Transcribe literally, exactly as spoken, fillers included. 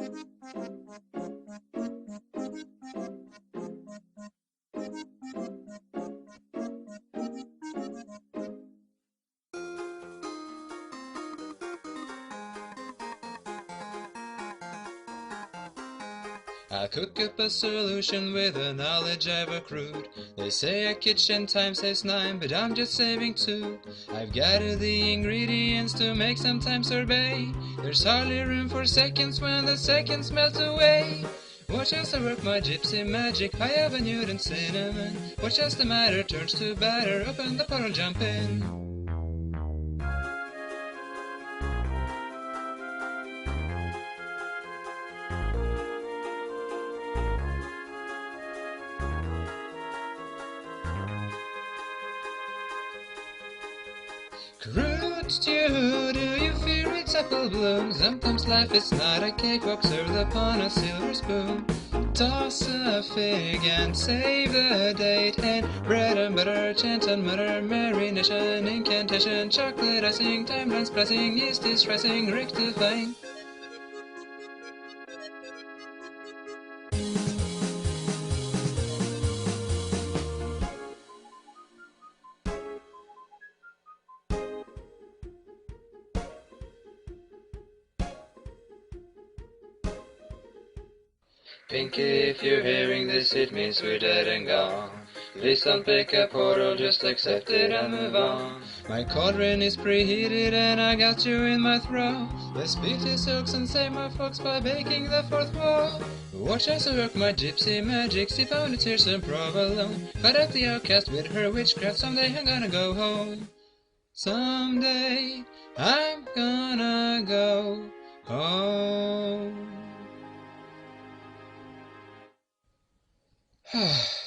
I cook up a solution with the knowledge I've accrued. They say a kitchen time saves nine, but I'm just saving two. I've gathered the ingredients to make some time sorbet. There's hardly room for seconds when the seconds melt away. Watch as I work my gypsy magic, high of a Newton cinnamon. Watch as the matter turns to batter, open the portal, jump in. Crude stew, do you fear its apple bloom? Sometimes life is not a cakewalk served upon a silver spoon. Toss a fig and save the date, and bread and butter, chant and mutter, marination, incantation, chocolate icing, timeline's blessing, yeast is rising, rectifying. Pinky, if you're hearing this, it means we're dead and gone. Please don't pick a portal, just accept it and move on. My cauldron is preheated and I got you in my throat. Let's beat his hooks and save my folks by baking the fourth wall. Watch as I work my gypsy magic, sip on the tears and provolone. Fight out the outcast with her witchcraft, someday I'm gonna go home. Someday I'm gonna go home.